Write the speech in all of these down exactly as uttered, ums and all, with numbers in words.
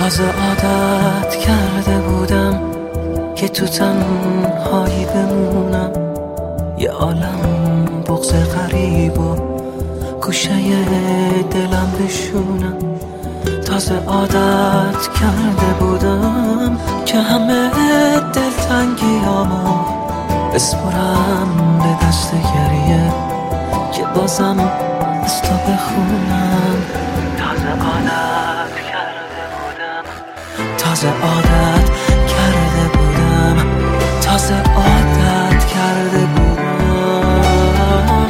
تازه عادت کرده بودم که تو تنهایی بمونم، یه عالم بغض غریب و گوشه دلم بشونم. تازه عادت کرده بودم که همه دلتنگیامو بسپرم به دست گریه، که بازم از تو بخونم. تازه عادت کرده بودم تازه عادت کرده بودم تازه عادت کرده بودم.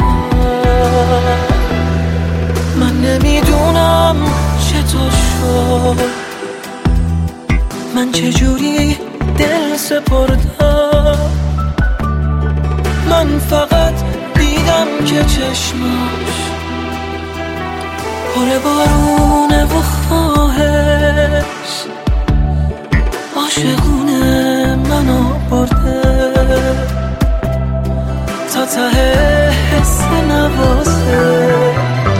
من نمیدونم چطور شد، من چجوری دل سپردم. من فقط دیدم که چشماش پر بارونه و خواهش، عاشقونه منو برده تا ته حس نوازش.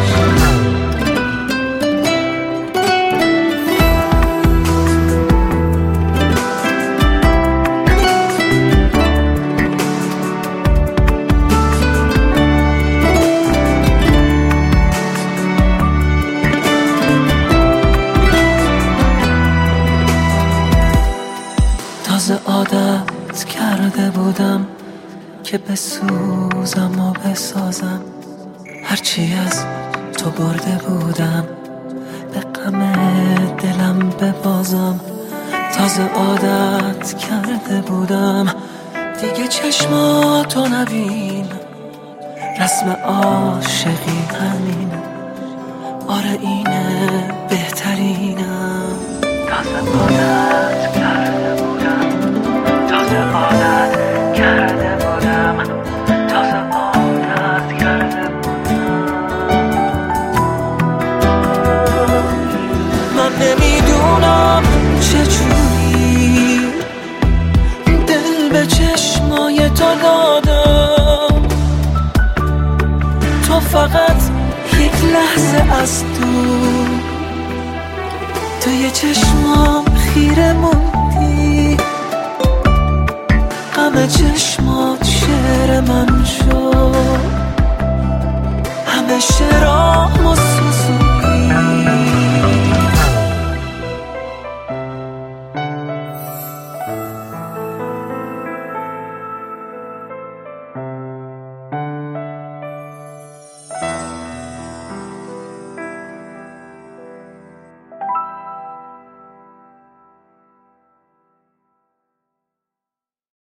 تازه عادت کرده بودم که بسوزم و بسازم، هرچی از تو برده بودم به غم دلم ببازم. تازه عادت کرده بودم دیگه چشماتو نبینم، رسم عاشقی همینه، آره اینه بهترینم. تازه عادت کرده بودم تازه عادت کرده بودم تازه عادت کرده بودم. من نمیدونم چجوری دل به چشمای تو دادم، تو فقط یک لحظه از دور توی چشمام خیره موندی، همه چشمات شعر من شد، همه شعرات